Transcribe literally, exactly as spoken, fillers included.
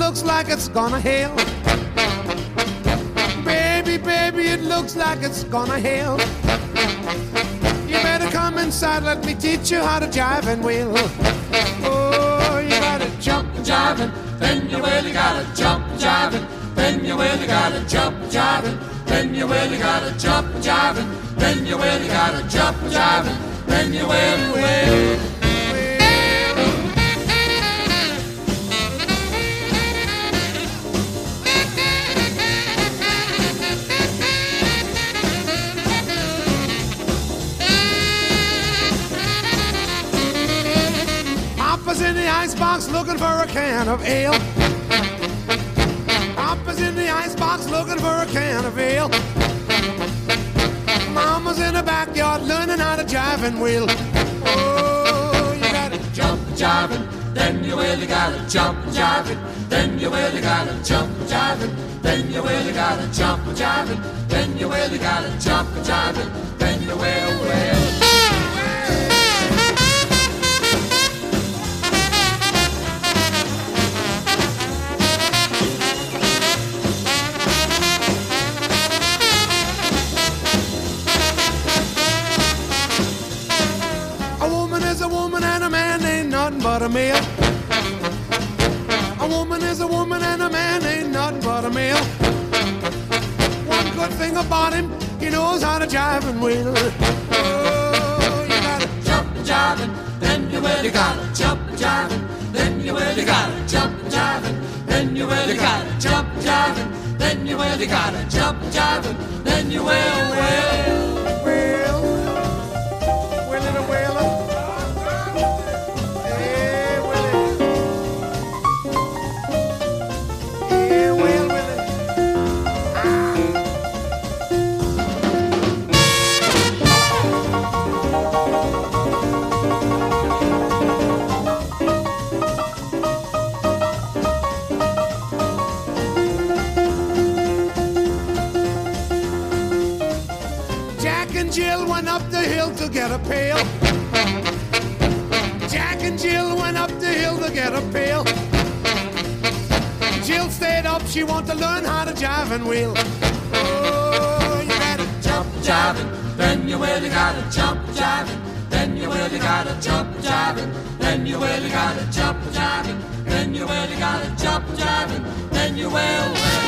looks like it's gonna hail. Baby, baby, it looks like it's gonna hail. You better come inside, let me teach you how to jive and wheel. Oh, you gotta jump and jive and then you really gotta jump and jive and then you really gotta jump and jive and then you really gotta jump and jive and then you really gotta jump and jive and then you will, will. Papa's in the icebox looking for a can of ale. Papa's in the icebox looking for a can of ale. Mama's in the backyard learning how to jive and wheel. Oh, you gotta jump and jive and then you really gotta jump and jive and then you really gotta jump and jive and then you really gotta jump and jive and then you really gotta jump and jive and then you will, will. A woman and a man ain't nothing but a male. A woman is a woman and a man ain't nothing but a male. One good thing about him, he knows how to jive and wheel. Oh, you gotta jump and jive and then you really gotta jump and jive and then you really gotta jump and jive and then you really gotta jump and jive and then you really gotta jump and jive and then you will, will, will, will it a whaler? Jack and Jill went up the hill to get a pail. Jack and Jill went up the hill to get a pail. Jill stayed up, she wanted to learn how to jive and wheel. Oh, you gotta jump and jive and then you really gotta jump and jive and then you really gotta jump and jive and then you really gotta jump and jive and then you really gotta jump and jive and then you will, will.